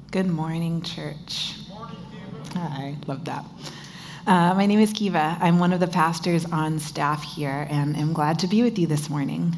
Good morning, church. Good morning, Kiva. Hi, love that. My name is Kiva. I'm one of the pastors on staff here, and I'm glad to be with you this morning.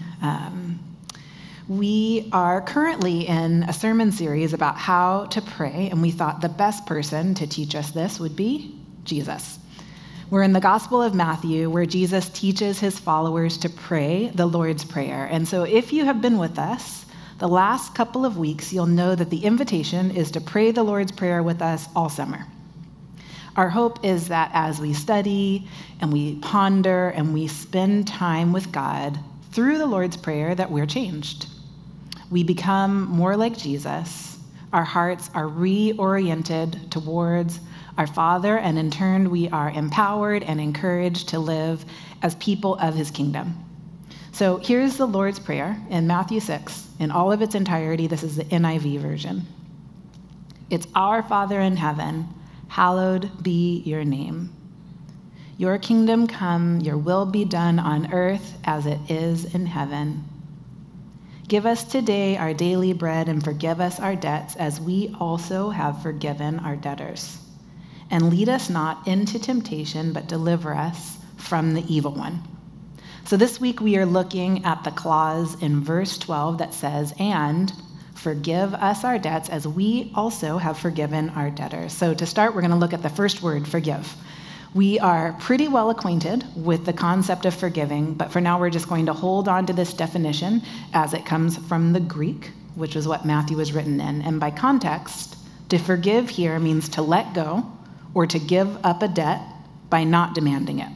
We are currently in a sermon series about how to pray, and we thought the best person to teach us this would be Jesus. We're in the Gospel of Matthew, where Jesus teaches his followers to pray the Lord's Prayer. And so if you have been with us the last couple of weeks, you'll know that the invitation is to pray the Lord's Prayer with us all summer. Our hope is that as we study and we ponder and we spend time with God through the Lord's Prayer, that we're changed. We become more like Jesus. Our hearts are reoriented towards our Father, and in turn, we are empowered and encouraged to live as people of his kingdom. So here's the Lord's Prayer in Matthew 6. In all of its entirety, this is the NIV version. It's Our Father in heaven, hallowed be your name. Your kingdom come, your will be done on earth as it is in heaven. Give us today our daily bread and forgive us our debts as we also have forgiven our debtors. And lead us not into temptation, but deliver us from the evil one. So this week we are looking at the clause in verse 12 that says, and forgive us our debts as we also have forgiven our debtors. So to start, we're going to look at the first word, forgive. We are pretty well acquainted with the concept of forgiving, but for now we're just going to hold on to this definition as it comes from the Greek, which is what Matthew was written in. And by context, to forgive here means to let go or to give up a debt by not demanding it.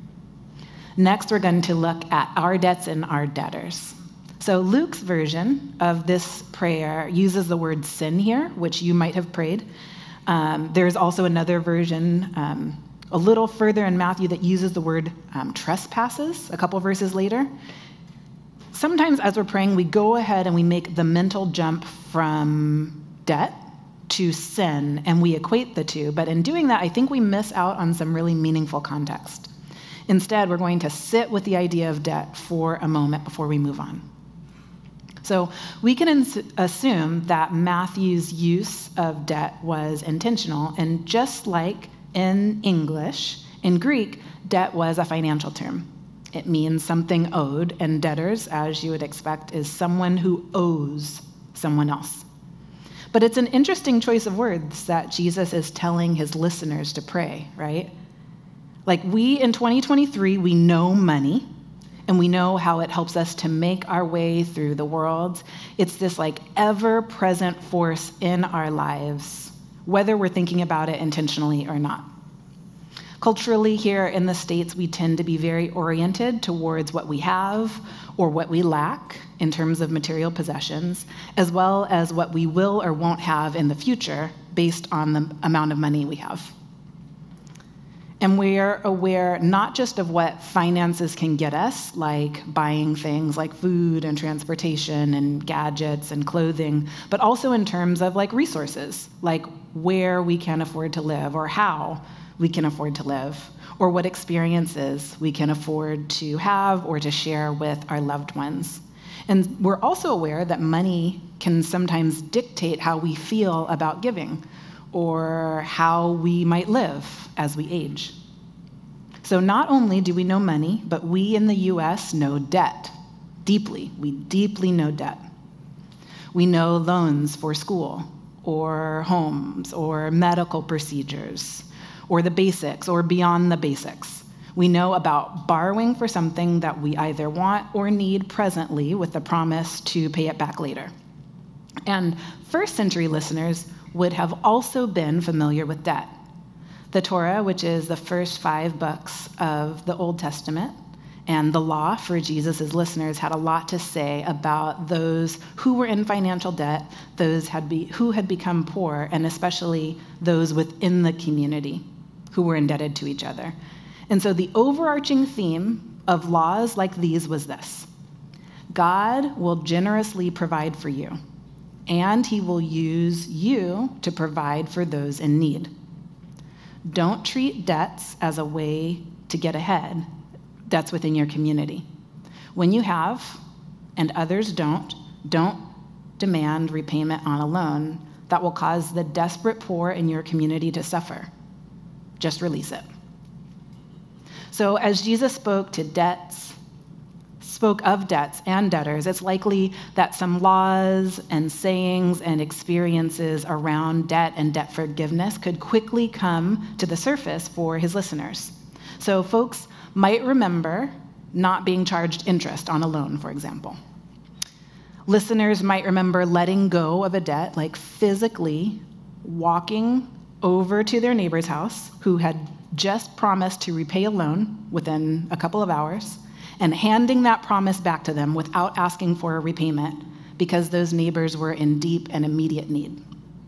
Next, we're going to look at our debts and our debtors. So Luke's version of this prayer uses the word sin here, which you might have prayed. There's also another version a little further in Matthew that uses the word trespasses a couple verses later. Sometimes as we're praying, we go ahead and we make the mental jump from debt to sin, and we equate the two. But in doing that, I think we miss out on some really meaningful context. Instead, we're going to sit with the idea of debt for a moment before we move on. So we can assume that Matthew's use of debt was intentional, and just like in English, in Greek, debt was a financial term. It means something owed, and debtors, as you would expect, is someone who owes someone else. But it's an interesting choice of words that Jesus is telling his listeners to pray, right? Like we in 2023, we know money, and we know how it helps us to make our way through the world. It's this like ever-present force in our lives, whether we're thinking about it intentionally or not. Culturally, here in the States, we tend to be very oriented towards what we have or what we lack in terms of material possessions, as well as what we will or won't have in the future based on the amount of money we have. And we're aware not just of what finances can get us, like buying things like food and transportation and gadgets and clothing, but also in terms of like resources, like where we can afford to live or how we can afford to live, or what experiences we can afford to have or to share with our loved ones. And we're also aware that money can sometimes dictate how we feel about giving or how we might live as we age. So not only do we know money, but we in the U.S. know debt deeply. We deeply know debt. We know loans for school or homes or medical procedures or the basics or beyond the basics. We know about borrowing for something that we either want or need presently with the promise to pay it back later. And first century listeners would have also been familiar with debt. The Torah, which is the first 5 books of the Old Testament, and the law for Jesus' listeners had a lot to say about those who were in financial debt, those who had become poor, and especially those within the community who were indebted to each other. And so the overarching theme of laws like these was this: God will generously provide for you, and he will use you to provide for those in need. Don't treat debts as a way to get ahead. That's within your community. When you have, and others don't demand repayment on a loan. that will cause the desperate poor in your community to suffer. Just release it. So as Jesus spoke of debts and debtors, it's likely that some laws and sayings and experiences around debt and debt forgiveness could quickly come to the surface for his listeners. So folks might remember not being charged interest on a loan, for example. Listeners might remember letting go of a debt, like physically walking over to their neighbor's house who had just promised to repay a loan within a couple of hours and handing that promise back to them without asking for a repayment because those neighbors were in deep and immediate need.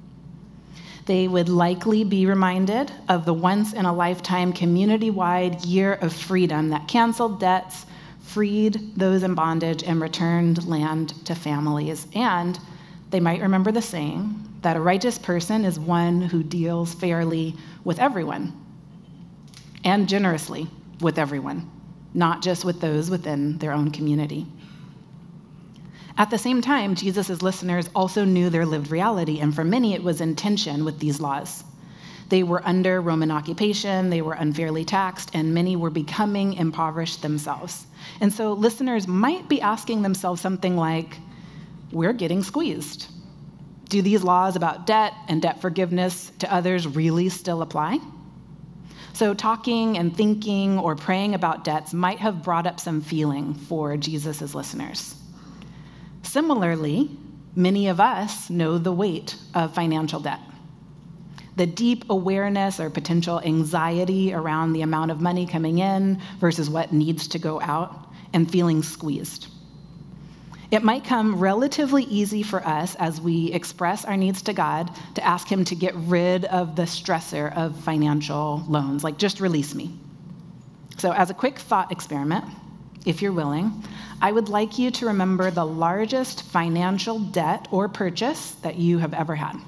They would likely be reminded of the once-in-a-lifetime community-wide year of freedom that canceled debts, freed those in bondage, and returned land to families. And they might remember the saying that a righteous person is one who deals fairly with everyone and generously with everyone, not just with those within their own community. At the same time, Jesus' listeners also knew their lived reality, and for many it was in tension with these laws. They were under Roman occupation, they were unfairly taxed, and many were becoming impoverished themselves. And so listeners might be asking themselves something like, we're getting squeezed. Do these laws about debt and debt forgiveness to others really still apply? So talking and thinking or praying about debts might have brought up some feeling for Jesus' listeners. Similarly, many of us know the weight of financial debt. The deep awareness or potential anxiety around the amount of money coming in versus what needs to go out, and feeling squeezed. It might come relatively easy for us as we express our needs to God to ask him to get rid of the stressor of financial loans, like just release me. So as a quick thought experiment, if you're willing, I would like you to remember the largest financial debt or purchase that you have ever had.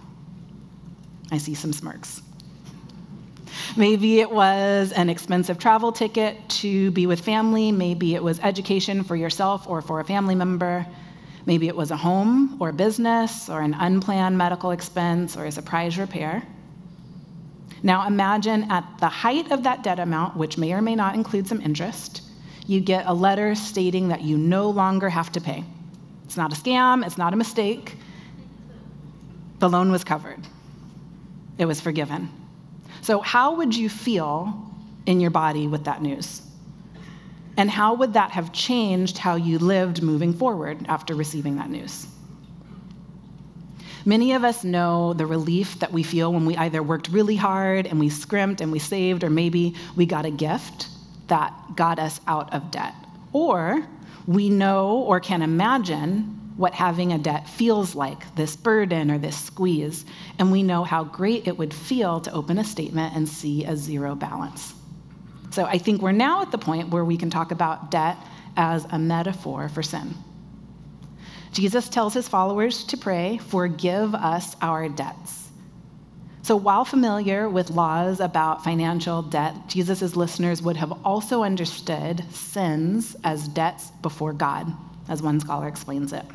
I see some smirks. Maybe it was an expensive travel ticket to be with family. Maybe it was education for yourself or for a family member. Maybe it was a home or business or an unplanned medical expense or a surprise repair. Now imagine at the height of that debt amount, which may or may not include some interest, you get a letter stating that you no longer have to pay. It's not a scam. It's not a mistake. The loan was covered. It was forgiven. So how would you feel in your body with that news? And how would that have changed how you lived moving forward after receiving that news? Many of us know the relief that we feel when we either worked really hard and we scrimped and we saved, or maybe we got a gift that got us out of debt. Or we know or can imagine what having a debt feels like, this burden or this squeeze, and we know how great it would feel to open a statement and see a zero balance. So I think we're now at the point where we can talk about debt as a metaphor for sin. Jesus tells his followers to pray, "Forgive us our debts." So while familiar with laws about financial debt, Jesus' listeners would have also understood sins as debts before God, as one scholar explains it.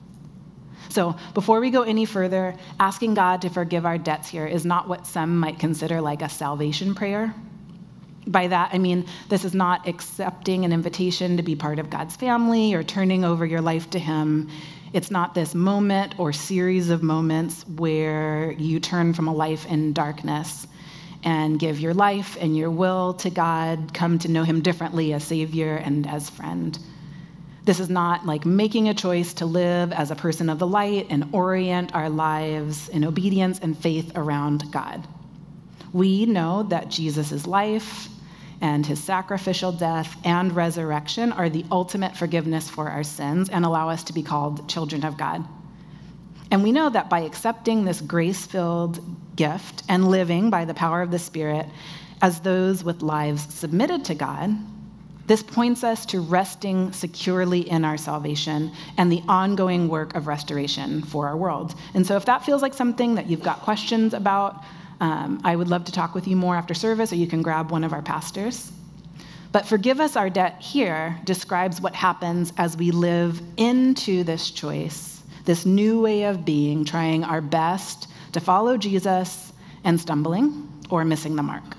So before we go any further, asking God to forgive our debts here is not what some might consider like a salvation prayer. By that, I mean, this is not accepting an invitation to be part of God's family or turning over your life to him. It's not this moment or series of moments where you turn from a life in darkness and give your life and your will to God, come to know him differently as Savior and as friend. This is not like making a choice to live as a person of the light and orient our lives in obedience and faith around God. We know that Jesus' life and his sacrificial death and resurrection are the ultimate forgiveness for our sins and allow us to be called children of God. And we know that by accepting this grace-filled gift and living by the power of the Spirit as those with lives submitted to God, this points us to resting securely in our salvation and the ongoing work of restoration for our world. And so if that feels like something that you've got questions about, I would love to talk with you more after service, or you can grab one of our pastors. But forgive us our debt here describes what happens as we live into this choice, this new way of being, trying our best to follow Jesus and stumbling or missing the mark.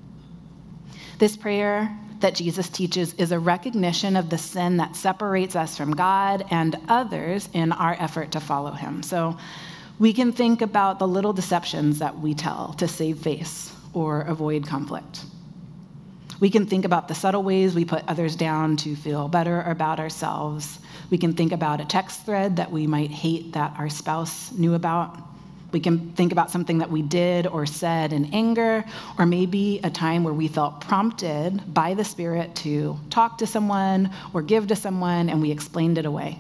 This prayer that Jesus teaches is a recognition of the sin that separates us from God and others in our effort to follow him. So we can think about the little deceptions that we tell to save face or avoid conflict. We can think about the subtle ways we put others down to feel better about ourselves. We can think about a text thread that we might hate that our spouse knew about. We can think about something that we did or said in anger, or maybe a time where we felt prompted by the Spirit to talk to someone or give to someone, and we explained it away.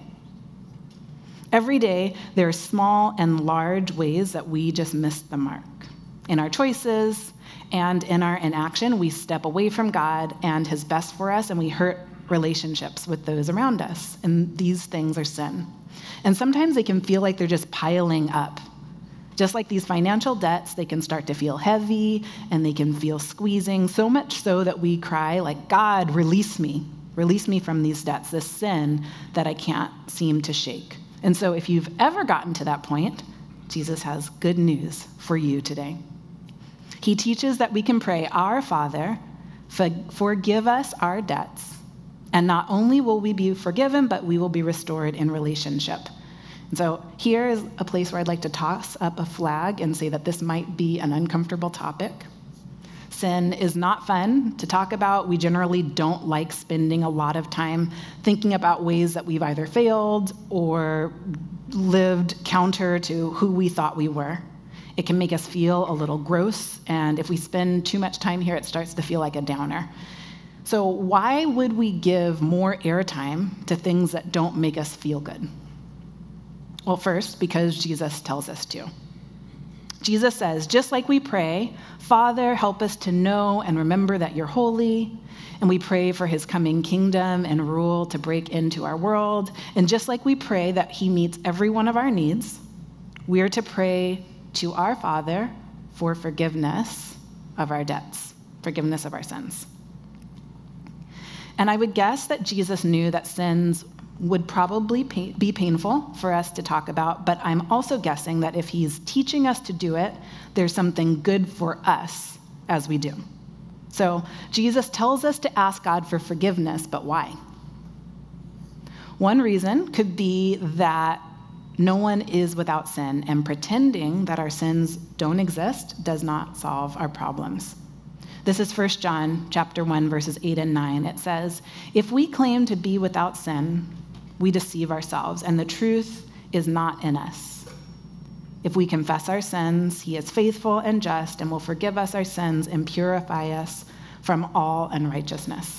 Every day, there are small and large ways that we just miss the mark. In our choices and in our inaction, we step away from God and his best for us, and we hurt relationships with those around us. And these things are sin. And sometimes they can feel like they're just piling up. Just like these financial debts, they can start to feel heavy and they can feel squeezing, so much so that we cry like, God, release me from these debts, this sin that I can't seem to shake. And so if you've ever gotten to that point, Jesus has good news for you today. He teaches that we can pray, Our Father, forgive us our debts. And not only will we be forgiven, but we will be restored in relationship. And so here is a place where I'd like to toss up a flag and say that this might be an uncomfortable topic. Sin is not fun to talk about. We generally don't like spending a lot of time thinking about ways that we've either failed or lived counter to who we thought we were. It can make us feel a little gross, and if we spend too much time here, it starts to feel like a downer. So why would we give more airtime to things that don't make us feel good? Well, first, because Jesus tells us to. Jesus says, just like we pray, Father, help us to know and remember that you're holy, and we pray for his coming kingdom and rule to break into our world, and just like we pray that he meets every one of our needs, we're to pray to our Father for forgiveness of our debts, forgiveness of our sins. And I would guess that Jesus knew that sins would probably be painful for us to talk about, but I'm also guessing that if he's teaching us to do it, there's something good for us as we do. So Jesus tells us to ask God for forgiveness, but why? One reason could be that no one is without sin, and pretending that our sins don't exist does not solve our problems. This is 1 John chapter 1, verses 8 and 9. It says, if we claim to be without sin, we deceive ourselves, and the truth is not in us. If we confess our sins, he is faithful and just and will forgive us our sins and purify us from all unrighteousness.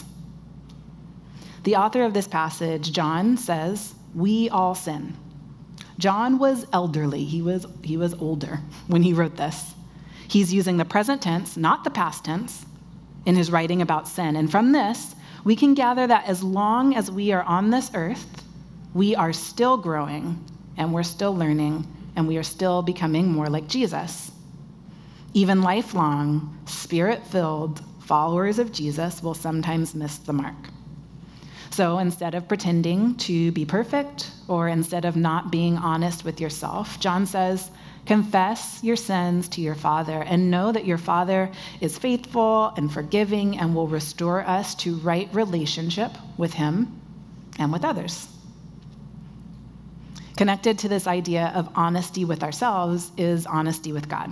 The author of this passage, John, says, we all sin. John was elderly. He was older when he wrote this. He's using the present tense, not the past tense, in his writing about sin. And from this, we can gather that as long as we are on this earth, we are still growing, and we're still learning, and we are still becoming more like Jesus. Even lifelong, spirit-filled followers of Jesus will sometimes miss the mark. So instead of pretending to be perfect, or instead of not being honest with yourself, John says, confess your sins to your Father and know that your Father is faithful and forgiving and will restore us to right relationship with him and with others. Connected to this idea of honesty with ourselves is honesty with God.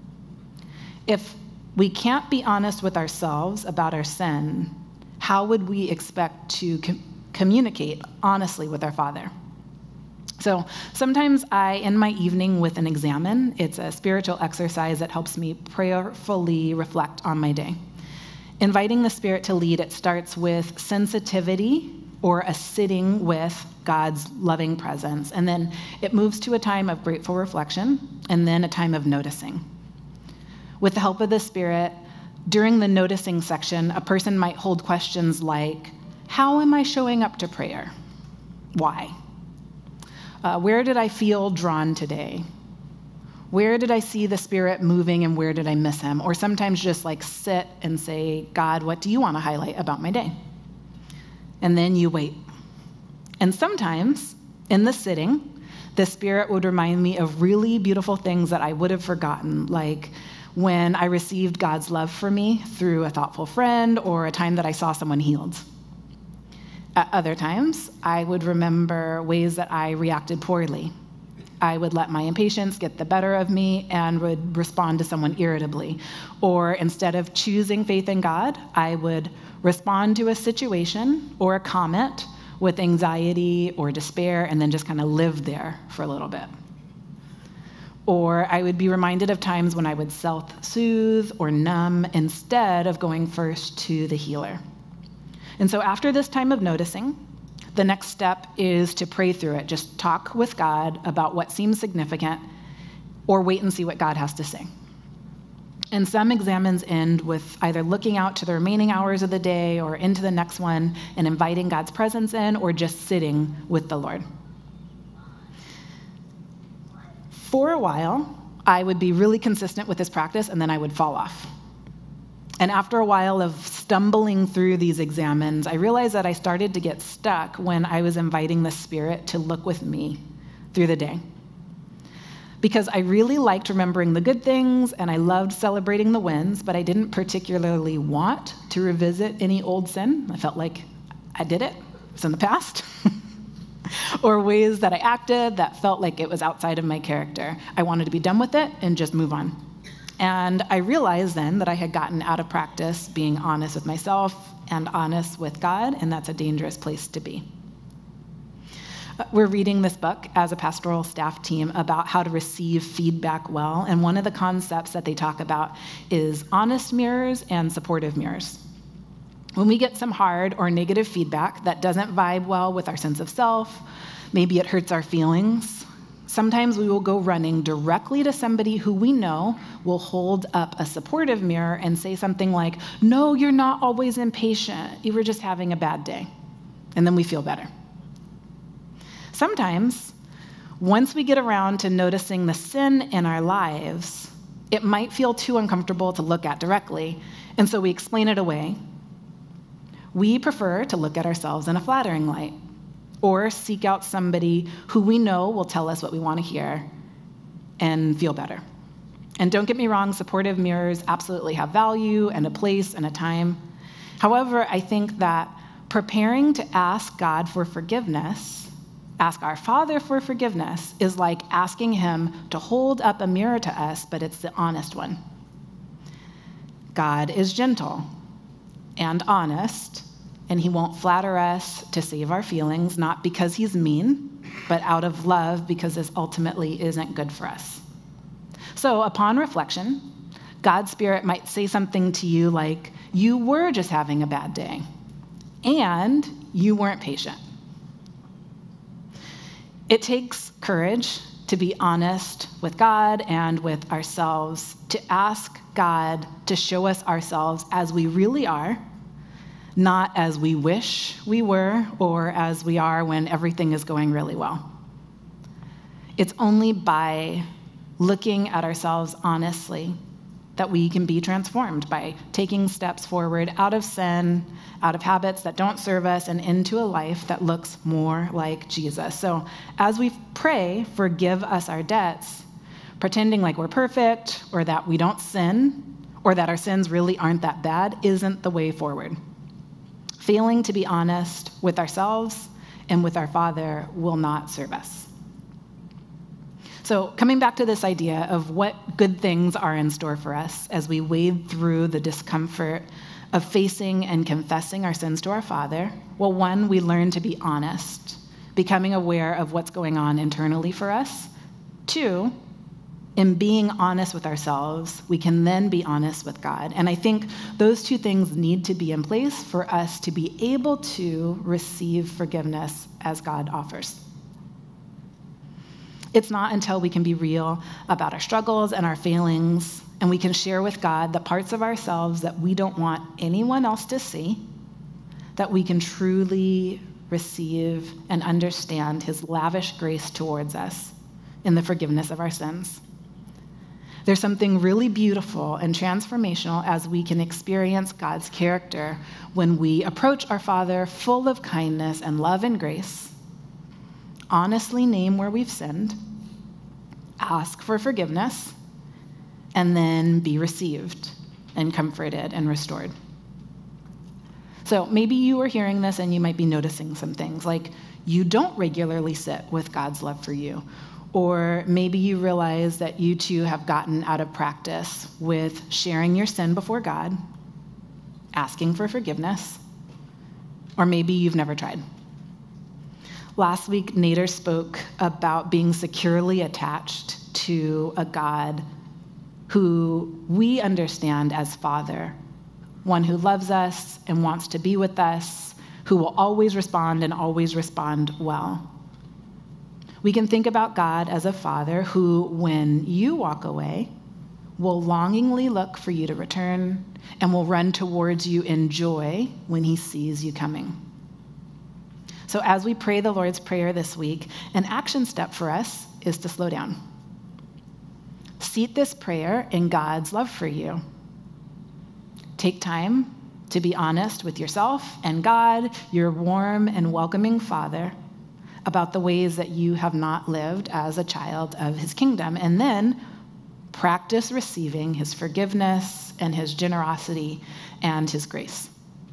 If we can't be honest with ourselves about our sin, how would we expect to communicate honestly with our Father? So sometimes I end my evening with an examen. It's a spiritual exercise that helps me prayerfully reflect on my day. Inviting the Spirit to lead, it starts with sensitivity or a sitting with God's loving presence. And then it moves to a time of grateful reflection and then a time of noticing. With the help of the Spirit, during the noticing section, a person might hold questions like, how am I showing up to prayer? Why? Where did I feel drawn today? Where did I see the Spirit moving and where did I miss him? Or sometimes just like sit and say, God, what do you want to highlight about my day? And then you wait. And sometimes in the sitting, The Spirit would remind me of really beautiful things that I would have forgotten, like when I received God's love for me through a thoughtful friend or a time that I saw someone healed. At other times, I would remember ways that I reacted poorly. I would let my impatience get the better of me and would respond to someone irritably. Or instead of choosing faith in God, I would respond to a situation or a comment with anxiety or despair and then just kind of live there for a little bit. Or I would be reminded of times when I would self-soothe or numb instead of going first to the healer. And so after this time of noticing, the next step is to pray through it. Just talk with God about what seems significant or wait and see what God has to say. And some examines end with either looking out to the remaining hours of the day or into the next one and inviting God's presence in or just sitting with the Lord. For a while, I would be really consistent with this practice and then I would fall off. And after a while of stumbling through these examines, I realized that I started to get stuck when I was inviting the Spirit to look with me through the day. Because I really liked remembering the good things and I loved celebrating the wins, but I didn't particularly want to revisit any old sin. I felt like I did it. It's in the past. Or ways that I acted that felt like it was outside of my character. I wanted to be done with it and just move on. And I realized then that I had gotten out of practice being honest with myself and honest with God, and that's a dangerous place to be. We're reading this book as a pastoral staff team about how to receive feedback well, and one of the concepts that they talk about is honest mirrors and supportive mirrors. When we get some hard or negative feedback that doesn't vibe well with our sense of self, maybe it hurts our feelings, sometimes we will go running directly to somebody who we know will hold up a supportive mirror and say something like, "No, you're not always impatient. You were just having a bad day." And then we feel better. Sometimes, once we get around to noticing the sin in our lives, it might feel too uncomfortable to look at directly, and so we explain it away. We prefer to look at ourselves in a flattering light, or seek out somebody who we know will tell us what we want to hear and feel better. And don't get me wrong, supportive mirrors absolutely have value and a place and a time. However, I think that preparing to ask God for forgiveness, ask our Father for forgiveness, is like asking Him to hold up a mirror to us, but it's the honest one. God is gentle and honest, and He won't flatter us to save our feelings, not because He's mean, but out of love, because this ultimately isn't good for us. So upon reflection, God's Spirit might say something to you like, "You were just having a bad day, and you weren't patient." It takes courage to be honest with God and with ourselves, to ask God to show us ourselves as we really are, not as we wish we were or as we are when everything is going really well. It's only by looking at ourselves honestly that we can be transformed, by taking steps forward out of sin, out of habits that don't serve us, and into a life that looks more like Jesus. So as we pray, forgive us our debts, pretending like we're perfect or that we don't sin or that our sins really aren't that bad isn't the way forward. Failing to be honest with ourselves and with our Father will not serve us. So coming back to this idea of what good things are in store for us as we wade through the discomfort of facing and confessing our sins to our Father, well, one, we learn to be honest, becoming aware of what's going on internally for us. Two, in being honest with ourselves, we can then be honest with God. And I think those two things need to be in place for us to be able to receive forgiveness as God offers. It's not until we can be real about our struggles and our failings, and we can share with God the parts of ourselves that we don't want anyone else to see, that we can truly receive and understand His lavish grace towards us in the forgiveness of our sins. There's something really beautiful and transformational as we can experience God's character when we approach our Father full of kindness and love and grace, honestly name where we've sinned, ask for forgiveness, and then be received and comforted and restored. So maybe you are hearing this and you might be noticing some things, like you don't regularly sit with God's love for you. Or maybe you realize that you too have gotten out of practice with sharing your sin before God, asking for forgiveness, or maybe you've never tried. Last week, Nader spoke about being securely attached to a God who we understand as Father, one who loves us and wants to be with us, who will always respond and always respond well. We can think about God as a Father who, when you walk away, will longingly look for you to return and will run towards you in joy when he sees you coming. So as we pray the Lord's Prayer this week, an action step for us is to slow down. Seat this prayer in God's love for you. Take time to be honest with yourself and God, your warm and welcoming Father, about the ways that you have not lived as a child of his kingdom, and then practice receiving his forgiveness and his generosity and his grace.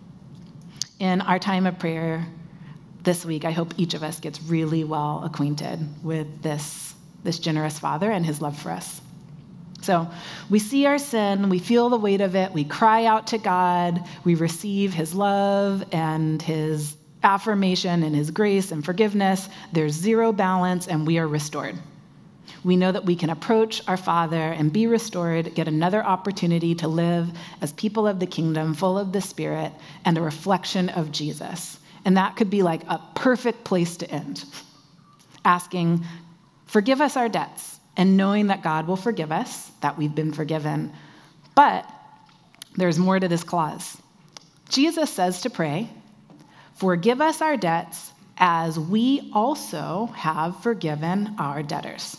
In our time of prayer this week, I hope each of us gets really well acquainted with this generous Father and his love for us. So we see our sin, we feel the weight of it, we cry out to God, we receive his love and his affirmation and his grace and forgiveness. There's zero balance and we are restored. We know that we can approach our Father and be restored, get another opportunity to live as people of the kingdom, full of the Spirit and a reflection of Jesus. And that could be like a perfect place to end. Asking, forgive us our debts, and knowing that God will forgive us, that we've been forgiven. But there's more to this clause. Jesus says to pray, forgive us our debts as we also have forgiven our debtors.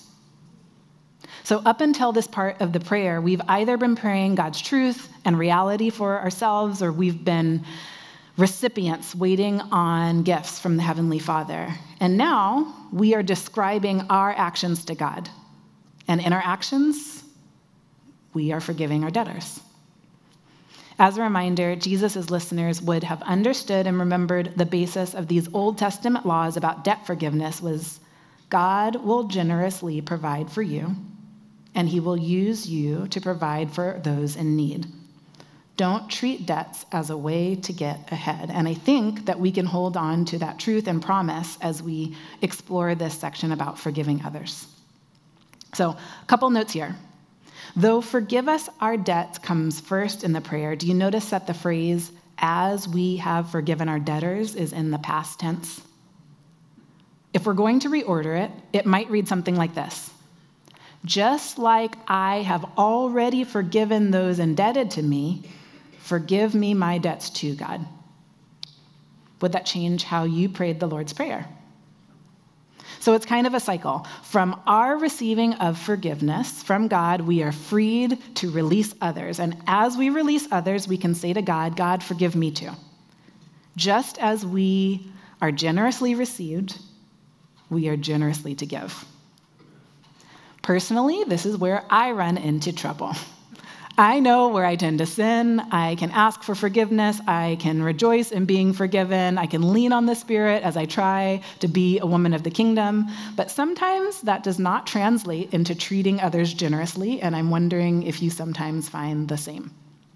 So up until this part of the prayer, we've either been praying God's truth and reality for ourselves, or we've been recipients waiting on gifts from the Heavenly Father. And now we are describing our actions to God. And in our actions, we are forgiving our debtors. As a reminder, Jesus' listeners would have understood and remembered the basis of these Old Testament laws about debt forgiveness was God will generously provide for you, and he will use you to provide for those in need. Don't treat debts as a way to get ahead. And I think that we can hold on to that truth and promise as we explore this section about forgiving others. So, a couple notes here. Though forgive us our debts comes first in the prayer, do you notice that the phrase, as we have forgiven our debtors, is in the past tense? If we're going to reorder it, it might read something like this. Just like I have already forgiven those indebted to me, forgive me my debts too, God. Would that change how you prayed the Lord's Prayer? So it's kind of a cycle. From our receiving of forgiveness from God, we are freed to release others. And as we release others, we can say to God, God, forgive me too. Just as we are generously received, we are generously to give. Personally, this is where I run into trouble. I know where I tend to sin. I can ask for forgiveness. I can rejoice in being forgiven. I can lean on the Spirit as I try to be a woman of the kingdom. But sometimes that does not translate into treating others generously, and I'm wondering if you sometimes find the same.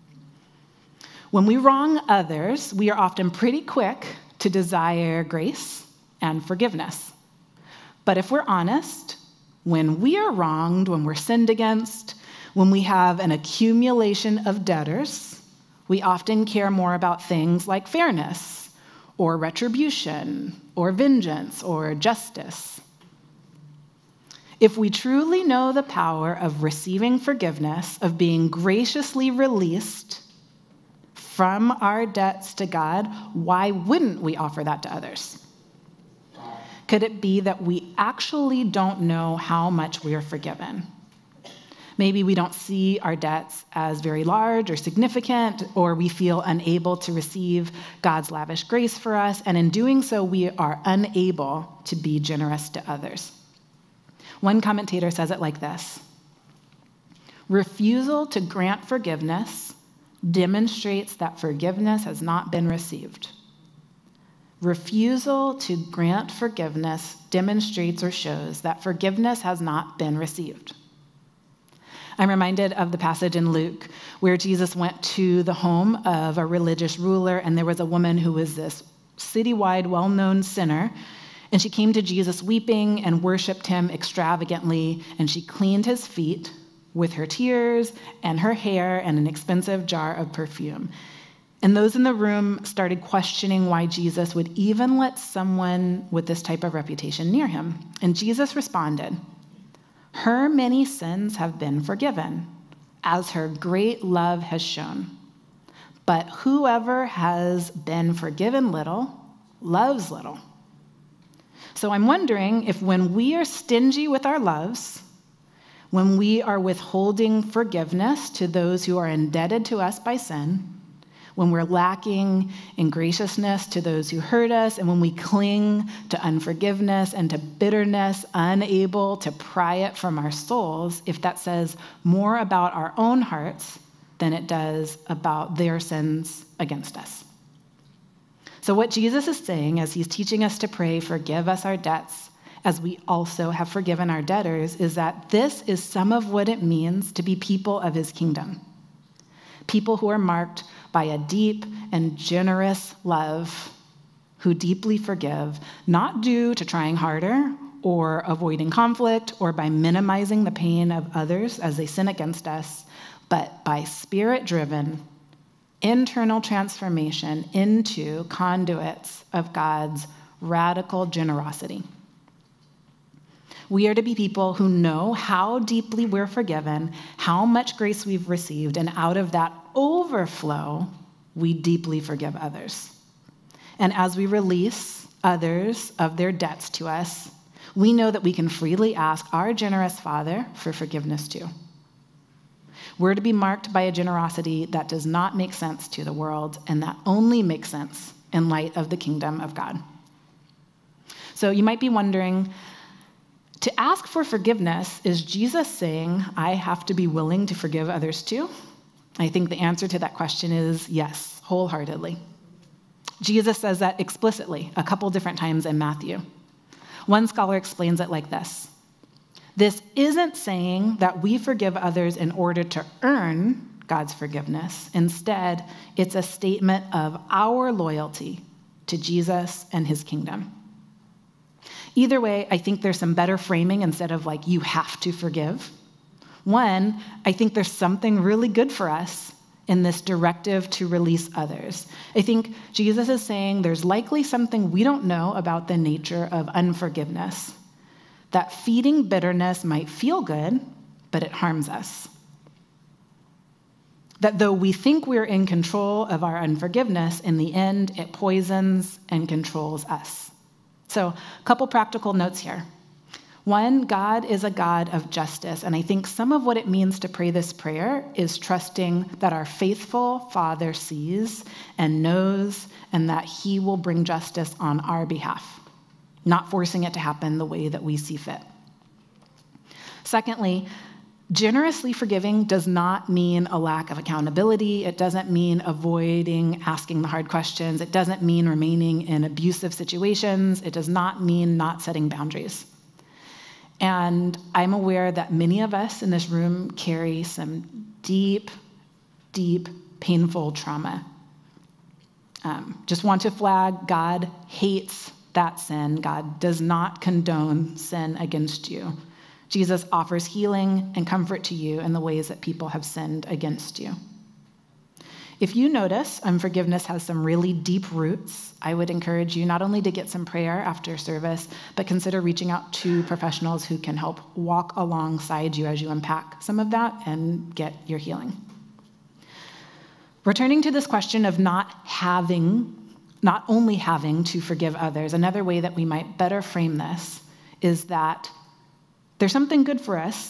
When we wrong others, we are often pretty quick to desire grace and forgiveness. But if we're honest, when we are wronged, when we're sinned against, when we have an accumulation of debtors, we often care more about things like fairness or retribution or vengeance or justice. If we truly know the power of receiving forgiveness, of being graciously released from our debts to God, why wouldn't we offer that to others? Could it be that we actually don't know how much we are forgiven? Maybe we don't see our debts as very large or significant, or we feel unable to receive God's lavish grace for us, and in doing so, we are unable to be generous to others. One commentator says it like this: refusal to grant forgiveness demonstrates that forgiveness has not been received. Refusal to grant forgiveness demonstrates or shows that forgiveness has not been received. I'm reminded of the passage in Luke where Jesus went to the home of a religious ruler, and there was a woman who was this citywide, well-known sinner, and she came to Jesus weeping and worshiped him extravagantly, and she cleaned his feet with her tears and her hair and an expensive jar of perfume. And those in the room started questioning why Jesus would even let someone with this type of reputation near him. And Jesus responded, "Her many sins have been forgiven, as her great love has shown. But whoever has been forgiven little, loves little." So I'm wondering if when we are stingy with our loves, when we are withholding forgiveness to those who are indebted to us by sin, when we're lacking in graciousness to those who hurt us, and when we cling to unforgiveness and to bitterness, unable to pry it from our souls, if that says more about our own hearts than it does about their sins against us. So what Jesus is saying as he's teaching us to pray, "Forgive us our debts, as we also have forgiven our debtors," is that this is some of what it means to be people of his kingdom. People who are marked by a deep and generous love, who deeply forgive, not due to trying harder or avoiding conflict or by minimizing the pain of others as they sin against us, but by Spirit-driven, internal transformation into conduits of God's radical generosity. We are to be people who know how deeply we're forgiven, how much grace we've received, and out of that overflow, we deeply forgive others. And as we release others of their debts to us, we know that we can freely ask our generous Father for forgiveness too. We're to be marked by a generosity that does not make sense to the world, and that only makes sense in light of the kingdom of God. So you might be wondering, to ask for forgiveness, is Jesus saying I have to be willing to forgive others too? I think the answer to that question is yes, wholeheartedly. Jesus says that explicitly a couple different times in Matthew. One scholar explains it like this: this isn't saying that we forgive others in order to earn God's forgiveness. Instead, it's a statement of our loyalty to Jesus and his kingdom. Either way, I think there's some better framing instead of like, you have to forgive. One, I think there's something really good for us in this directive to release others. I think Jesus is saying there's likely something we don't know about the nature of unforgiveness, that feeding bitterness might feel good, but it harms us. That though we think we're in control of our unforgiveness, in the end, it poisons and controls us. So, a couple practical notes here. One, God is a God of justice, and I think some of what it means to pray this prayer is trusting that our faithful Father sees and knows, and that he will bring justice on our behalf, not forcing it to happen the way that we see fit. Secondly, generously forgiving does not mean a lack of accountability. It doesn't mean avoiding asking the hard questions. It doesn't mean remaining in abusive situations. It does not mean not setting boundaries. And I'm aware that many of us in this room carry some deep, deep, painful trauma. Just want to flag, God hates that sin. God does not condone sin against you. Jesus offers healing and comfort to you in the ways that people have sinned against you. If you notice unforgiveness has some really deep roots, I would encourage you not only to get some prayer after service, but consider reaching out to professionals who can help walk alongside you as you unpack some of that and get your healing. Returning to this question of not only having to forgive others, another way that we might better frame this is that there's something good for us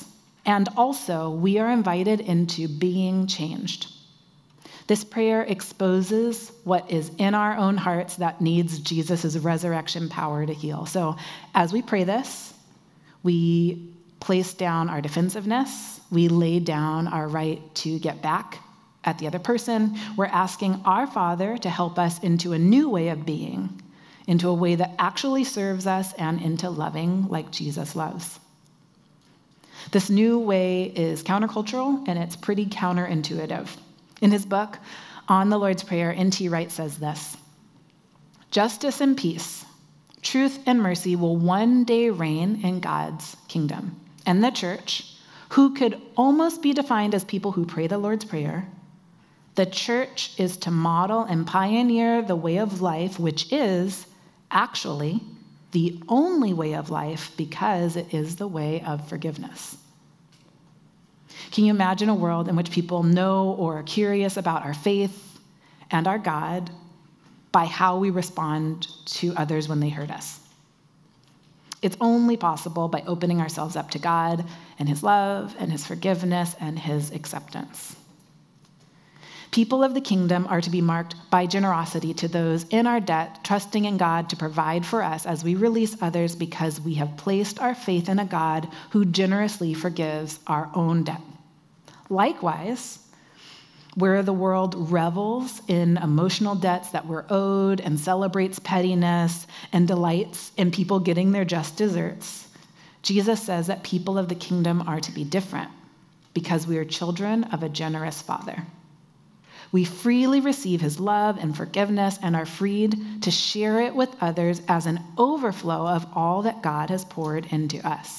And also, we are invited into being changed. This prayer exposes what is in our own hearts that needs Jesus' resurrection power to heal. So as we pray this, we place down our defensiveness. We lay down our right to get back at the other person. We're asking our Father to help us into a new way of being, into a way that actually serves us, and into loving like Jesus loves. This new way is countercultural, and it's pretty counterintuitive. In his book, On the Lord's Prayer, N.T. Wright says this: "Justice and peace, truth and mercy will one day reign in God's kingdom. And the church, who could almost be defined as people who pray the Lord's Prayer, the church is to model and pioneer the way of life, which is actually the only way of life because it is the way of forgiveness." Can you imagine a world in which people know or are curious about our faith and our God by how we respond to others when they hurt us? It's only possible by opening ourselves up to God and his love and his forgiveness and his acceptance. People of the kingdom are to be marked by generosity to those in our debt, trusting in God to provide for us as we release others because we have placed our faith in a God who generously forgives our own debt. Likewise, where the world revels in emotional debts that we're owed and celebrates pettiness and delights in people getting their just desserts, Jesus says that people of the kingdom are to be different because we are children of a generous Father. We freely receive his love and forgiveness and are freed to share it with others as an overflow of all that God has poured into us.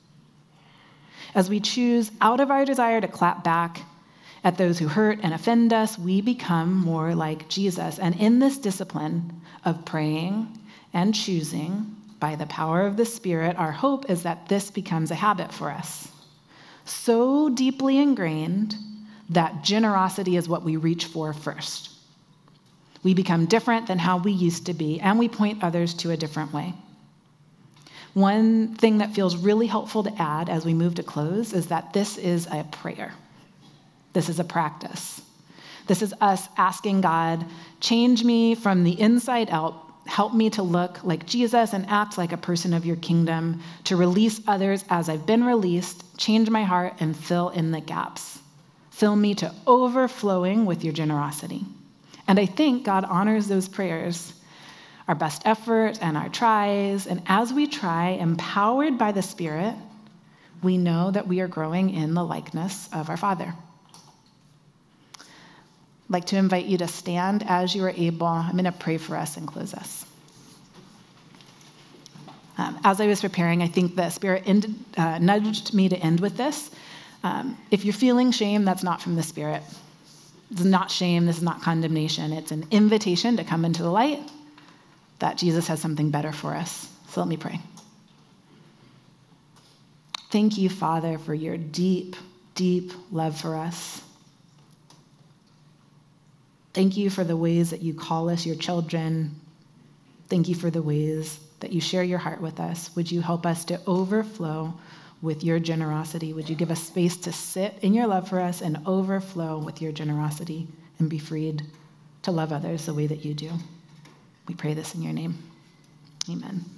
As we choose out of our desire to clap back at those who hurt and offend us, we become more like Jesus. And in this discipline of praying and choosing by the power of the Spirit, our hope is that this becomes a habit for us, so deeply ingrained that generosity is what we reach for first. We become different than how we used to be, and we point others to a different way. One thing that feels really helpful to add as we move to close is that this is a prayer. This is a practice. This is us asking God, change me from the inside out. Help me to look like Jesus and act like a person of your kingdom, to release others as I've been released, change my heart, and fill in the gaps. Fill me to overflowing with your generosity. And I think God honors those prayers, our best effort and our tries. And as we try, empowered by the Spirit, we know that we are growing in the likeness of our Father. I'd like to invite you to stand as you are able. I'm going to pray for us and close us. As I was preparing, I think the Spirit nudged me to end with this. If you're feeling shame, that's not from the Spirit. This is not shame. This is not condemnation. It's an invitation to come into the light, that Jesus has something better for us. So let me pray. Thank you, Father, for your deep, deep love for us. Thank you for the ways that you call us your children. Thank you for the ways that you share your heart with us. Would you help us to overflow with your generosity? Would you give us space to sit in your love for us and overflow with your generosity and be freed to love others the way that you do? We pray this in your name. Amen.